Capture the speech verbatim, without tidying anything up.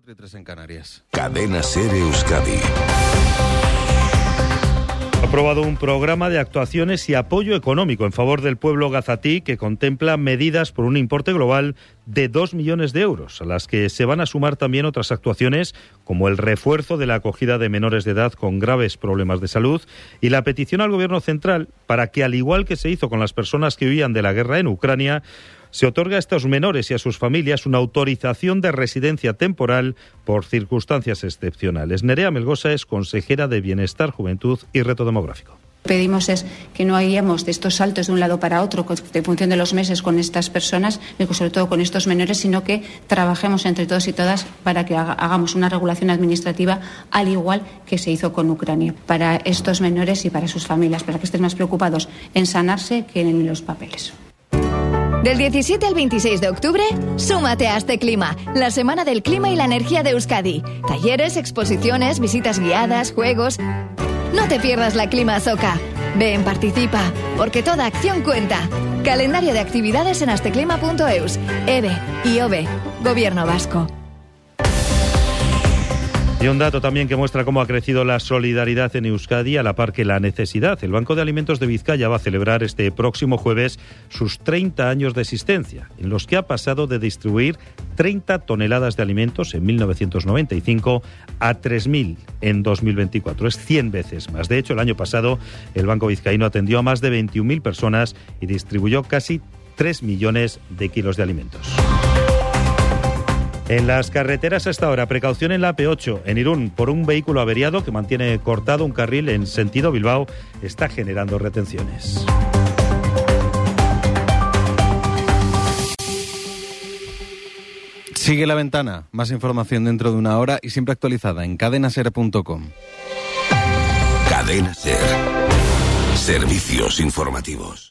cuatro y tres en Canarias. Cadena SER Euskadi. Ha aprobado un programa de actuaciones y apoyo económico en favor del pueblo gazatí que contempla medidas por un importe global de dos millones de euros, a las que se van a sumar también otras actuaciones como el refuerzo de la acogida de menores de edad con graves problemas de salud y la petición al Gobierno central para que, al igual que se hizo con las personas que huían de la guerra en Ucrania, se otorga a estos menores y a sus familias una autorización de residencia temporal por circunstancias excepcionales. Nerea Melgosa es consejera de Bienestar, Juventud y Reto Demográfico. Pedimos es que no hayamos de estos saltos de un lado para otro en función de los meses con estas personas, sobre todo con estos menores, sino que trabajemos entre todos y todas para que hagamos una regulación administrativa al igual que se hizo con Ucrania, para estos menores y para sus familias, para que estén más preocupados en sanarse que en los papeles. Del diecisiete al veintiséis de octubre, súmate a Hazte Clima, la Semana del Clima y la Energía de Euskadi. Talleres, exposiciones, visitas guiadas, juegos. No te pierdas la Clima Soca. Ven, participa, porque toda acción cuenta. Calendario de actividades en hazteclima punto eus. E B E, I O B E, Gobierno Vasco. Y un dato también que muestra cómo ha crecido la solidaridad en Euskadi a la par que la necesidad. El Banco de Alimentos de Vizcaya va a celebrar este próximo jueves sus treinta años de existencia, en los que ha pasado de distribuir treinta toneladas de alimentos en mil novecientos noventa y cinco a tres mil en dos mil veinticuatro. Es cien veces más. De hecho, el año pasado el Banco Vizcaíno atendió a más de veintiún mil personas y distribuyó casi tres millones de kilos de alimentos. En las carreteras hasta ahora, precaución en la A P ocho, en Irún, por un vehículo averiado que mantiene cortado un carril en sentido Bilbao, está generando retenciones. Sigue La Ventana, más información dentro de una hora y siempre actualizada en cadena ser punto com. Cadena SER. Servicios informativos.